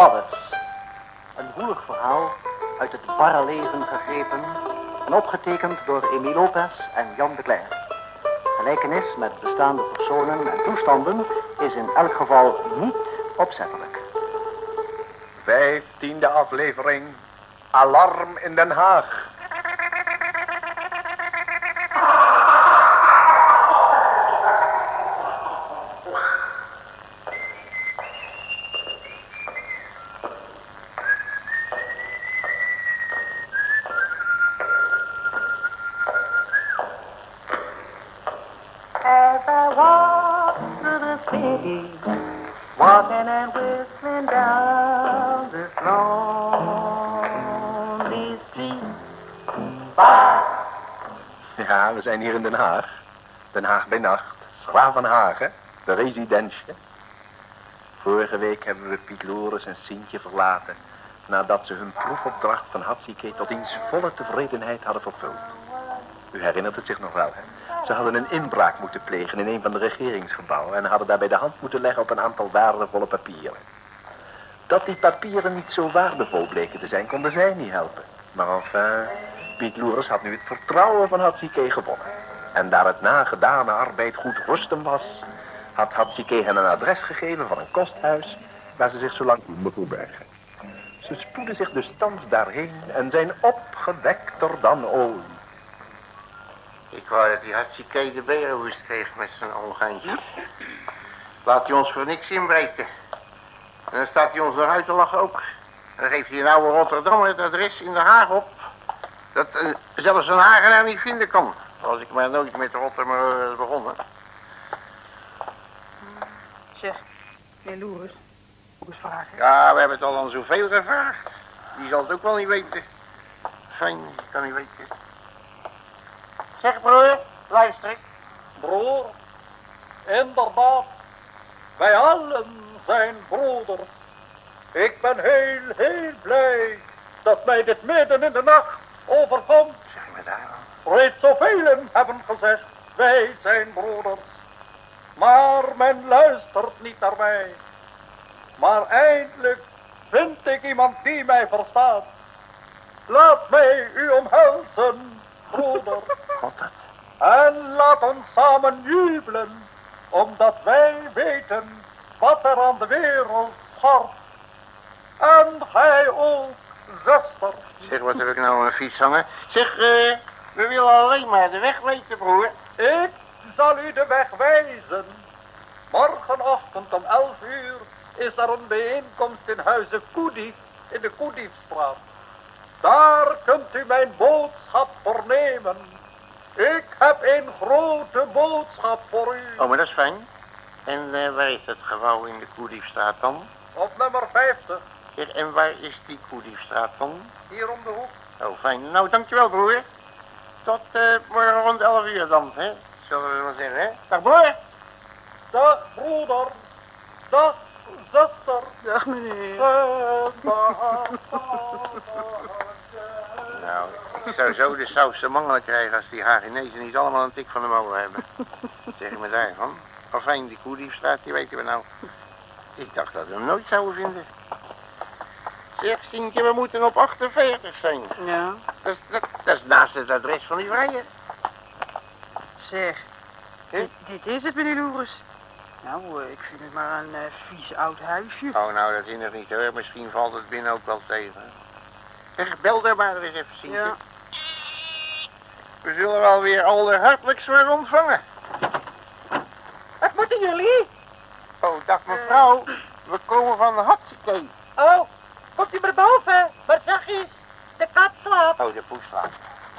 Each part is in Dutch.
Babbes. Een woelig verhaal uit het barre leven gegrepen en opgetekend door Emile Lopez en Jan de Cler. Gelijkenis met bestaande personen en toestanden is in elk geval niet opzettelijk. 15e aflevering. Alarm in Den Haag. As I walk through the city, walking and whistling down this lonely street. Ja, we zijn hier in Den Haag. Den Haag bij nacht. Schravenhagen, de residentie. Vorige week hebben we Piet Loris en Sientje verlaten, nadat ze hun proefopdracht van Hatsike tot diens volle tevredenheid hadden vervuld. U herinnert het zich nog wel, hè? Ze hadden een inbraak moeten plegen in een van de regeringsgebouwen en hadden daarbij de hand moeten leggen op een aantal waardevolle papieren. Dat die papieren niet zo waardevol bleken te zijn, konden zij niet helpen. Maar enfin, Piet Loris had nu het vertrouwen van Hatsike gewonnen. En daar het nagedane arbeid goed rusten was, had Hatsike hen een adres gegeven van een kosthuis waar ze zich zo lang konden verbergen. Ze spoeden zich dus thans daarheen en zijn opgewekter dan ooit. Ik wou dat die Hatsike de berenhoest kreeg met zijn ongeintje. Laat hij ons voor niks inbreken. En dan staat hij ons nog uit te lachen ook. Dan geeft hij een oude Rotterdammer het adres in Den Haag op. Dat zelfs een Hagenaar niet vinden kan. Als ik maar nooit met Rotterdam begonnen. Zeg, meneer Loeres, ook eens vragen. Ja, we hebben het al aan zoveel gevraagd. Die zal het ook wel niet weten. Fijn, ik kan niet weten. Zeg broer, luister ik. Broer, inderdaad, wij allen zijn broeders. Ik ben heel blij dat mij dit midden in de nacht overkomt. Zeg maar daar dan. Reeds zoveel hebben gezegd, wij zijn broeders. Maar men luistert niet naar mij. Maar eindelijk vind ik iemand die mij verstaat. Laat mij u omhelzen, broeder. En laat ons samen jubelen, omdat wij weten wat er aan de wereld schort. En gij ook, zuster. Zeg, wat heb ik nou een fiets hangen? Zeg, we willen alleen maar de weg weten, broer. Ik zal u de weg wijzen. Morgenochtend om 11 uur is er een bijeenkomst in Huize Koedief in de Koediefstraat. Daar kunt u mijn boodschap vernemen. Ik heb een grote boodschap voor u. Oh, maar dat is fijn. En waar is het gebouw in de Koediefstraat dan? Op nummer 50, Zeg, en waar is die Koediefstraat dan? hier om de hoek. Oh, fijn. Nou, dankjewel, broer. Tot morgen rond 11 uur dan, hè? Zullen we maar zeggen, hè? Dag, broer. Dag, broeder. Dag, zuster. Dag, meneer. Nou, ik zou zo de saus te mangelen krijgen als die Hagenezen niet allemaal een tik van de molen hebben. Zeg me daarvan. Enfin, die Koediefstraat, die weten we nou. Ik dacht dat we hem nooit zouden vinden. Zeg, Sientje, we moeten op 48 zijn. Ja. Dat is naast het adres van die vrijer. Zeg, dit is het, meneer Loeres. Nou, ik vind het maar een vies oud huisje. Oh, nou, dat is nog niet hoor. Misschien valt het binnen ook wel tegen. Zeg, bel daar maar eens even, Sientje. Ja. We zullen wel weer allerhartelijkst worden ontvangen. Wat moeten jullie? Oh, dag mevrouw. We komen van de Hatsike. Oh, komt u maar boven. Maar zachtjes, de kat slaapt. Oh, de poes slaapt.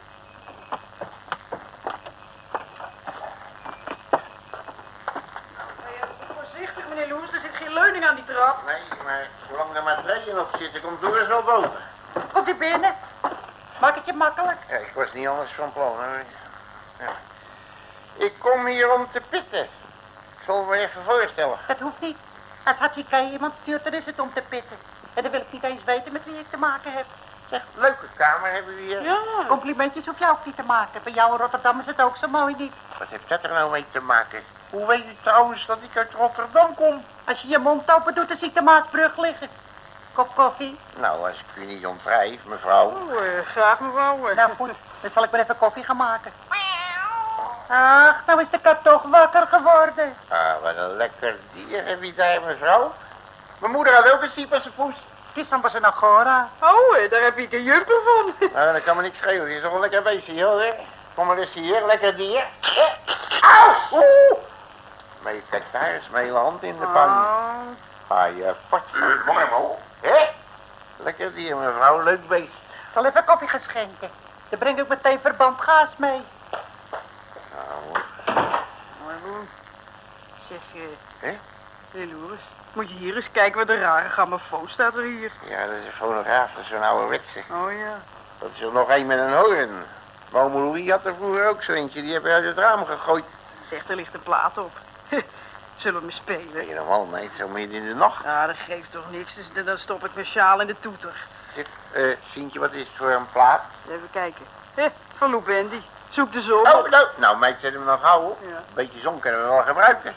Voorzichtig, meneer Loeres, er zit geen leuning aan die trap. Nee, maar zolang er maar treien op zitten, komt Doris wel boven. Komt u binnen. Maak het je makkelijk. Ja, ik was niet anders van plan, hoor. Ja. Ik kom hier om te pitten. Ik zal me even voorstellen. Dat hoeft niet. Als Hatsike iemand stuurt, dan is het om te pitten. En dan wil ik niet eens weten met wie ik te maken heb. Zeg, leuke kamer hebben we hier. Ja, complimentjes hoef je ook niet te maken. Bij jou in Rotterdam is het ook zo mooi niet. Wat heeft dat er nou mee te maken? Hoe weet u trouwens dat ik uit Rotterdam kom? Als je je mond open doet, dan zie ik de Maasbrug liggen. kop koffie? Nou, als ik u niet ontwrijf, mevrouw. Oh, graag mevrouw. Nou goed, dan zal ik maar even koffie gaan maken. Ach, nou is de kat toch wakker geworden. Ah, wat een lekker dier heb je daar, mevrouw. Mijn moeder had ook een Cyperse poes. Het is dan was een Agora. Oh, daar heb ik een jumper van. Nou, dat kan me niks schelen. Die is toch een lekker beestje, hoor. Kom maar eens hier, lekker dier. Auw! Oeh! Maar je kijkt daar eens mijn hele hand in de pan. Oh. Ga je potje mormel. Hé? Lekker dier, mevrouw. Leuk beest. Ik zal even koffie gaan schenken. Dan breng ik meteen verbandgaas mee. Nou, Maar goed. Zeg, Hé? Loeres, moet je hier eens kijken wat een rare grammofoon staat er hier. ja, dat is een fonograaf. Dat is zo'n ouderwetse. Oh ja. Dat is er nog één met een hoorn. Ome Louis had er vroeger ook zo eentje. Die heb je uit het raam gegooid. Zeg, er ligt een plaat op. Zullen we me spelen? Nee, normaal niet. Zo midden in de nacht. Ja, dat geeft toch niks, dus dan stop ik mijn sjaal in de toeter. Zeg, Sientje, wat is het voor een plaat? Even kijken. Van Lou Bendy. Zoek de zon. Oh, nou. Nou, meid, zet hem nog gauw op. Ja. Een beetje zon kunnen we wel gebruiken.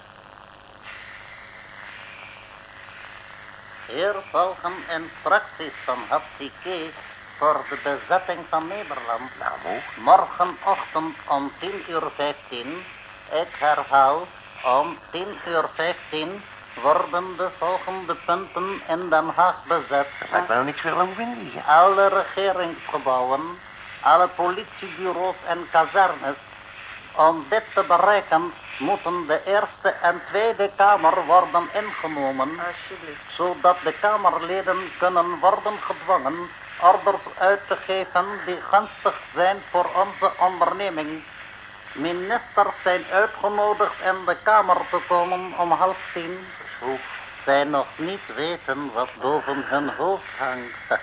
Hier volgen instructies van Hatsi voor de bezetting van Nederland. Nou, moe. Morgenochtend om 10:15, ik herhaal, om 10:15 worden de volgende punten in Den Haag bezet. Dat lijkt me nou niks veel over in die. Alle regeringsgebouwen, alle politiebureaus en kazernes. Om dit te bereiken moeten de Eerste en Tweede Kamer worden ingenomen, Alsjeblieft. zodat de Kamerleden kunnen worden gedwongen orders uit te geven die gunstig zijn voor onze onderneming. Ministers zijn uitgenodigd in de Kamer te komen om 9:30. Vroeg. Zij nog niet weten wat boven hun hoofd hangt.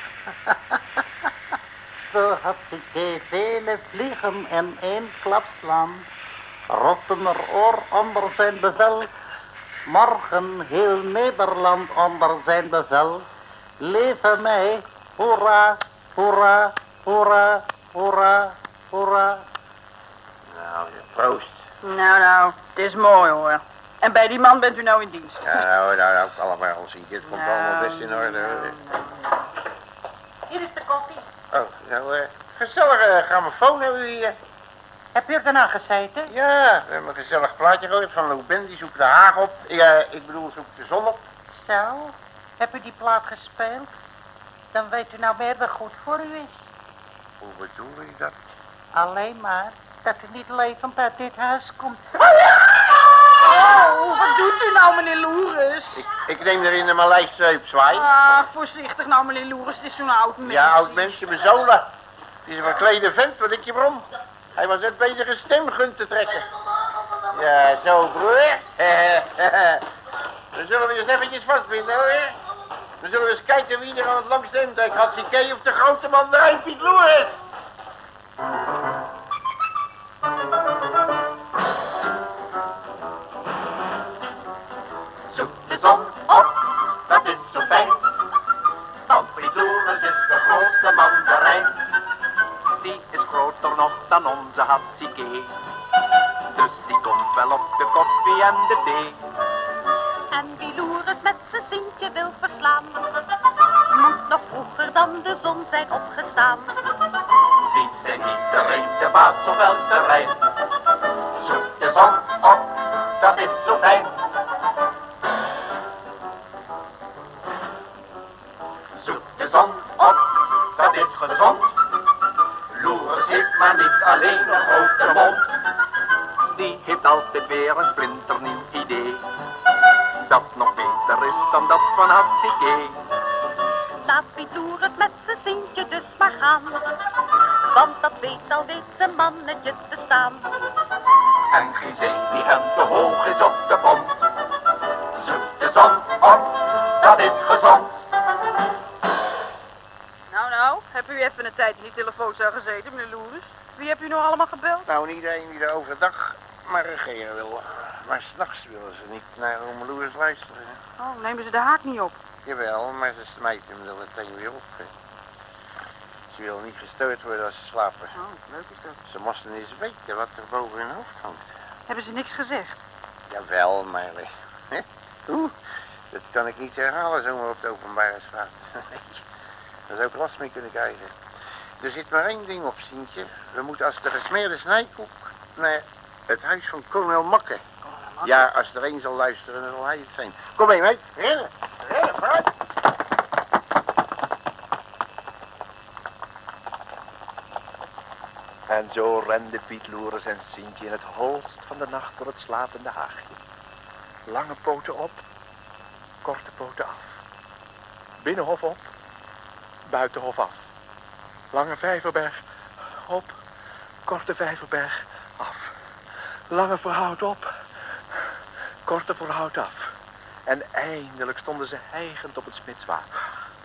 Zo had ik vele vliegen in één klap slaan. Rottemeroor onder zijn bevel. Morgen heel Nederland onder zijn bevel. Leven mij, hoera, hoera, hoera, hoera, hoera. Nou, proost. Nou, het is mooi hoor. En bij die man bent u nou in dienst. Ja, nou, allemaal Sientje. Het komt allemaal best in orde. Hoor. Hier is de koffie. Oh, nou, gezellige grammofoon hebben we hier. Heb je er daarna gezeten? Ja, we hebben een gezellig plaatje gehoord van Lou Bendy. Zoekt de Haag op. Ik bedoel, zoekt de zon op. Zo, heb u die plaat gespeeld? Dan weet u nou meer wat goed voor u is. Hoe bedoel je dat? Alleen maar dat u niet levend uit dit huis komt. Oh, wat doet u nou, meneer Loeres? Ik neem er in de Maleise zwaai. Ah, voorzichtig nou, meneer Loeres. Het is zo'n oud mens. Ja, oud mensje, bezola. Het is een verklede vent, wat ik je waarom. Hij was net bezig een stemgun te trekken. Ja, zo broer. Dan zullen we eens eventjes vastbinden hoor. Dan zullen we eens kijken wie er aan het langste intrekt. Hatsikee of de grote mandarijn Piet Loeres. Zoek de zon op, dat is zo fijn. Want Piet Loeres is de grootste mandarijn. Die is groter nog dan onze Hatsikee. Dus die komt wel op de koffie en de thee. En wie Loeres met zijn Sientje wil verslaan, moet nog vroeger dan de zon zijn opgestaan. Die zijn iedereen de baas op elk terrein. Zoek de zon op, dat is zo fijn. Zoek de zon op, dat is gezond. Loeres heeft maar niet alleen een grote mond. Die heeft altijd weer een splinternieuw idee. Dat nog beter is dan dat van Hatsikee. Laat Piet Loeres met zijn Sientje dus maar gaan, want dat weet zijn mannetje te staan. En geen zee die hem te hoog is op de pont. Zoek de zon op, dat is gezond. Nou, heb u even een tijd in die telefoon zo gezeten, meneer Loeres? Wie heb u nou allemaal gebeld? Nou, niet iedereen die er overdag maar regeren wil. Maar s'nachts willen ze niet naar Ome Loeres luisteren. Oh, nemen ze de haak niet op? Jawel, maar ze smijten hem er meteen weer op. Ze willen niet gestoord worden als ze slapen. Oh, leuk is dat. Ze moesten eens weten wat er boven hun hoofd hangt. Hebben ze niks gezegd? Jawel, maar... Oeh, Dat kan ik niet herhalen zomaar op de openbare straat. Daar zou ik last mee kunnen krijgen. Er zit maar één ding op, Sientje. We moeten als de gesmeerde snijkoek naar het huis van kolonel Makke. Ja, als er één zal luisteren, dan zal hij het zijn. Kom mee, meid. Rennen. Rennen, vooruit. En zo renden Piet Loeres en Sientje in het holst van de nacht door het slapende haagje. Lange poten op, korte poten af. Binnenhof op, buitenhof af. Lange Vijverberg op, korte Vijverberg af. Lange Voorhout op, korte Voorhout af. En eindelijk stonden ze hijgend op het Smitswater.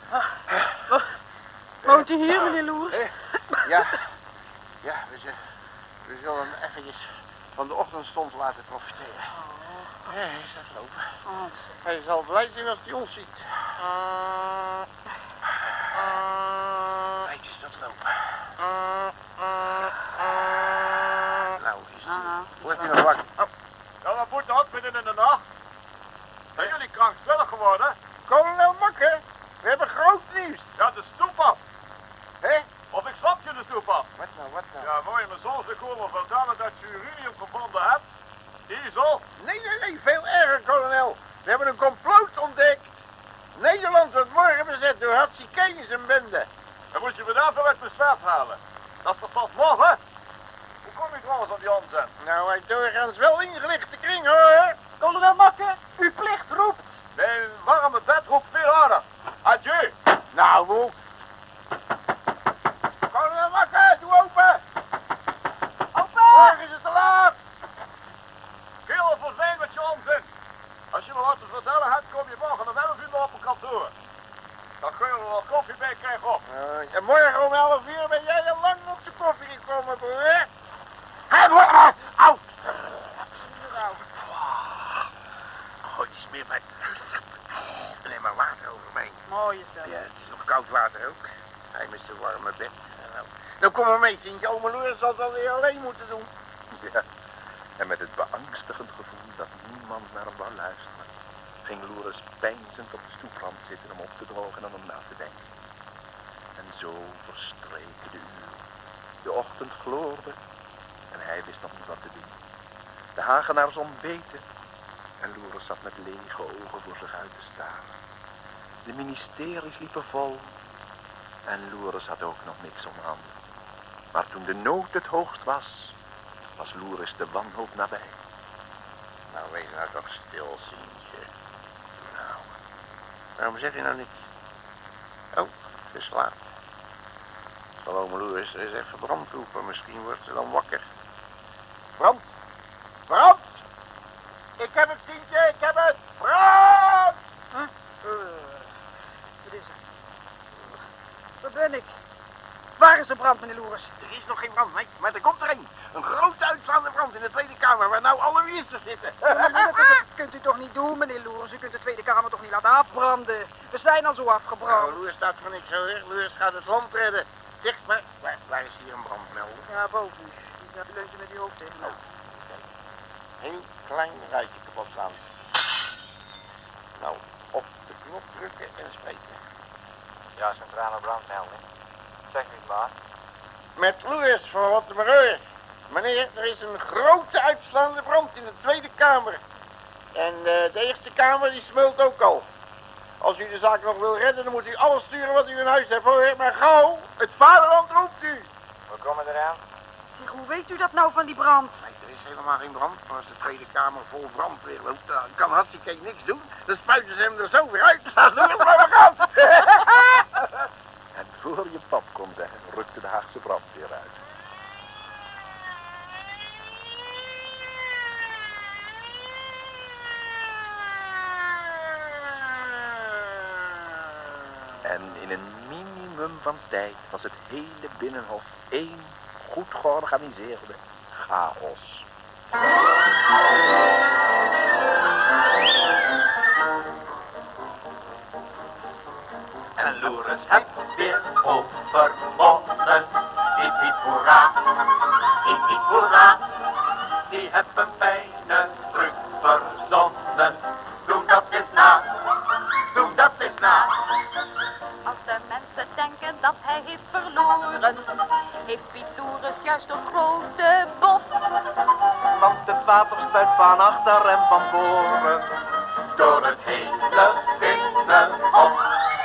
Woont u hier, meneer Loeres? Ja. Ja, we zullen hem eventjes van de ochtendstond laten profiteren. Ja, hij is aan het lopen. Hij zal blij zijn als hij ons ziet. Kijk eens dat lopen. Nou, is hij. Wordt hij nog wakker? Ja, wat moet dat midden in de nacht? Zijn jullie krankzinnig geworden? Kolonel Makke, we hebben groot nieuws. Ja, de stoep af. Hé? Of ik stap je de stoep af. Wat nou, wat nou? Ja, wou je me zo zo komen vertellen dat je uranium gevonden hebt? Diesel? Nee, veel erger, kolonel. We hebben een complot ontdekt. Nederland wordt morgen bezet door Hatsikei en zijn bende. Dan moet je me daarvoor uit mijn zwaard halen. Dat is toch pas morgen? Hoe kom je trouwens op die onzin? Nou, hij doorgaans wel ingelichte kring, hoor. Kolonel Makke, uw plicht roept. Mijn warme bed roept veel harder. Adieu. Nou, Wolf. Kolonel Makke, doe open. Open! Morgen is het te laat. Heel verzeen met je onzin. Als je me wat te vertellen hebt, kom je morgen om 11 uur op een kantoor. Dan kun je er wel koffie bij krijgen op. En morgen om 11 uur ben jij al lang op de koffie gekomen, broer. Au! Gooi die smeerpijp. Neem maar water over mij. Mooie stel. Ja, het is nog koud water ook. Hij met zijn warme bed. Nou, kom maar mee, Tientje. Ome Loer zal het alweer alleen moeten doen. Ja, en met het beangstigend gevoel dat niemand naar hem wou luisteren, ging Loeres peinzend op de stoeprand zitten om op te drogen en om na te denken. En zo verstreken de uren. De ochtend gloorde en hij wist nog niet wat te doen. De Hagenaars ontbeten en Loeres zat met lege ogen voor zich uit te staren. De ministeries liepen vol en Loeres had ook nog niks om handen. Maar toen de nood het hoogst was Loeres de wanhoop nabij. Nou, wees nou toch stil, Sientje. Nou, waarom zeg je nou niks? Oh, ze slaapt. Zal ome Loeres eens even Brand roepen, misschien wordt ze dan wakker. Brand! Brand! Ik heb het, Sientje, ik heb het! Brand! Wat is het? Waar ben ik? Waar is de brand, meneer Loeres? Er is nog geen brand, nee, maar er komt er een. Een grote uitslaande brand in de Tweede Kamer, waar nou alle ministers zitten. Dat kunt u toch niet doen, meneer Loeres? U kunt de Tweede Kamer toch niet laten afbranden? We zijn al zo afgebrand. Nou, Loeres staat voor niks hoor. Loeres gaat het land redden. Zeg maar, waar is hier een brandmelder? Ja, boven u. Ja, u leunt u met uw hoofd tegen. Oh, heel klein ruitje kapot slaan. Nou, op de knop drukken en spreken. Ja, centrale brandmelding. Zeg niet maar. Met Loeres van Rottermeur. Meneer, er is een grote uitslaande brand in de Tweede Kamer. En de Eerste Kamer die smult ook al. Als u de zaak nog wil redden, dan moet u alles sturen wat u in huis hebt, hoor. Maar gauw, het vaderland roept u. We komen eraan. Zeg, hoe weet u dat nou van die brand? Nee, er is helemaal geen brand. Maar als de Tweede Kamer vol brandweer loopt, dan kan Hatsikei niks doen. Dan spuiten ze hem er zo weer uit. Dan doen we het maar gaan. En voor je pap kon zeggen, rukte de Haagse brandweer uit. En in een minimum van tijd was het hele Binnenhof één goed georganiseerde chaos. En Loeres heeft weer overwonnen. Hiep hiep hoera, hiep hiep hoera. Die hebben een fijne truc verzonnen. Doe dat eens na, dat hij heeft verloren, heeft Piet Loeres juist een grote bof. Want het water spuit van achter en van voren door het hele binnenhof.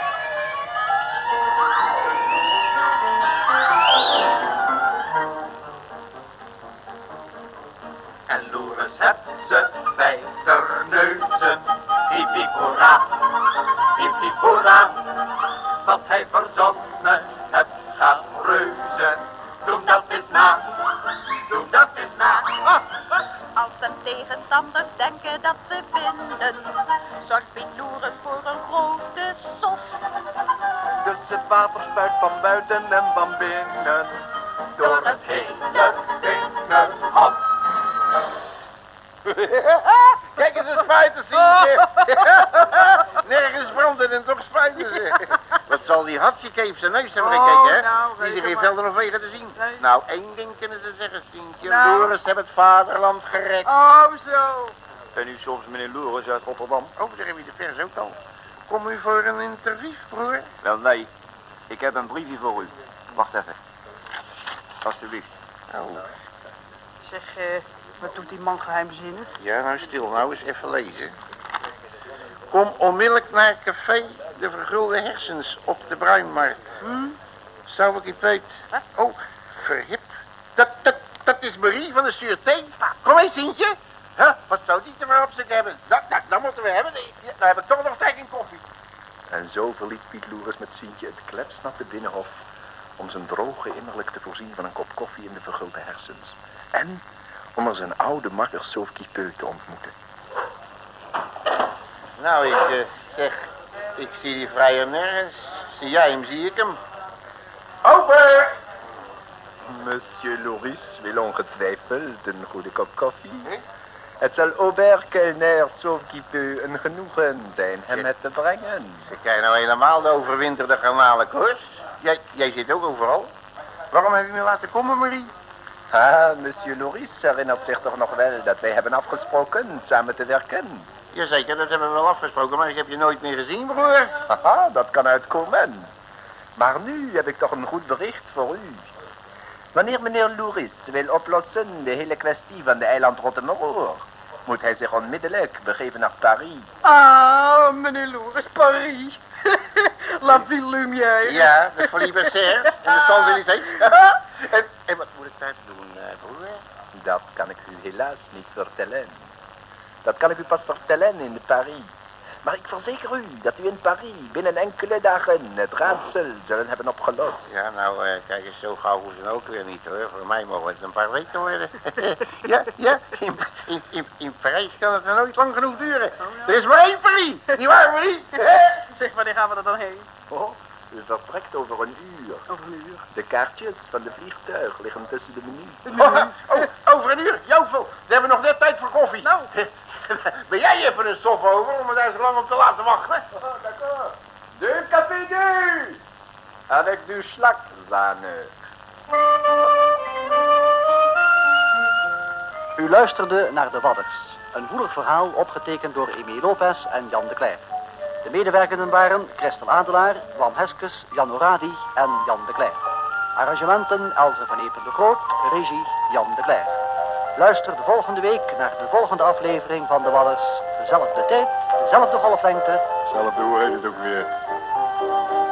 En Loeres hebt ze bij de neuzen. Hiep hiep hoera, hiep hiep hoera. Wat hij verzonnen hebt gaat reuze. Doe dat eens na, doe dat eens na. Als zijn tegenstanders denken dat ze winnen, zorgt Piet Loeres voor een grote sof. Dus het water spuit van buiten en van binnen door het hele binnenhof. Kijk eens, een spuiten, Sientje. Nergens branden en toch spuiten ze. Wat zal die Hatsike op zijn neus hebben gekeken, hè? Die er geen velden of wegen te zien. Nee. Nou, één ding kunnen ze zeggen, Sientje. Nou. Loeres hebben het vaderland gered. Oh, zo. En u soms meneer Loeres uit Rotterdam? Oh, daar heb je de pers ook al. Kom u voor een interview, broer? Wel, nee. Ik heb een briefje voor u. Wacht even. Alsjeblieft. Oh, Zeg, wat doet die man geheimzinnig? ja, nou stil, nou eens even lezen. Kom onmiddellijk naar café De Vergulde Hersens op de Bruinmarkt. Zou ik je weet? Oh, verhip. Dat is Marie van de Sûreté. Kom eens, Sientje. Huh? Wat zou die er maar op zich hebben? Dat moeten we hebben. Dan heb ik toch nog tijd in koffie. En zo verliet Piet Loeres met Sientje het klepsnatte binnenhof om zijn droge innerlijk te voorzien van een kop koffie in de Vergulde Hersens. En om er zijn oude makker Sauf-Qui-Peu te ontmoeten. Nou, ik zie die vrijer nergens. Zie jij hem, zie ik hem. Open! Monsieur Loeres wil ongetwijfeld een goede kop koffie. Het zal Aubert-Kellner Sauf-Qui-Peu een genoegen zijn hem het te brengen. Ze krijgen nou helemaal de overwinterde garnalenkoers. Jij zit ook overal. Waarom heb je me laten komen, Marie? Ah, monsieur Loeres herinnert zich toch nog wel dat wij hebben afgesproken samen te werken. Jazeker, dat hebben we wel afgesproken, maar ik heb je nooit meer gezien, broer. Haha, dat kan uitkomen. Maar nu heb ik toch een goed bericht voor u. Wanneer meneer Loeres wil oplossen de hele kwestie van de eiland Rottemeroor, moet hij zich onmiddellijk begeven naar Paris. Ah, meneer Loeres, Paris. La Ville Lumière. Ja, de Folie Bergère en de Champs-Élysées. En wat moet ik daar doen, broer? Dat kan ik u helaas niet vertellen. Dat kan ik u pas vertellen in Paris. Maar ik verzeker u dat u in Paris binnen enkele dagen het raadsel zullen hebben opgelost. Ja, nou, kijk eens, zo gauw hoeven ze ook weer niet, hoor. Voor mij mogen het een paar weken worden. ja, in Parijs kan het nog nooit lang genoeg duren. Er is maar één Paris, nietwaar, Marie? Zeg, wanneer gaan we er dan heen? Oh, u vertrekt over een uur. Over een uur. De kaartjes van de vliegtuig liggen tussen de menu. Over een uur, Jovel. We hebben nog net tijd voor koffie. Nou. Ben jij even een stof over om me daar zo lang op te laten wachten? D'accord. De café du! Avec du schlagzane. U luisterde naar De Wadders, een woelig verhaal opgetekend door Emile Lopez en Jan de Cler. De medewerkenden waren Christel Adelaar, Wam Heskes, Jan Oradi en Jan de Cler. Arrangementen Else van Epen de Groot, regie Jan de Cler. Luister de volgende week naar de volgende aflevering van De Wadders. Dezelfde tijd, dezelfde golflengte. Zelfde hoe heet het ook weer.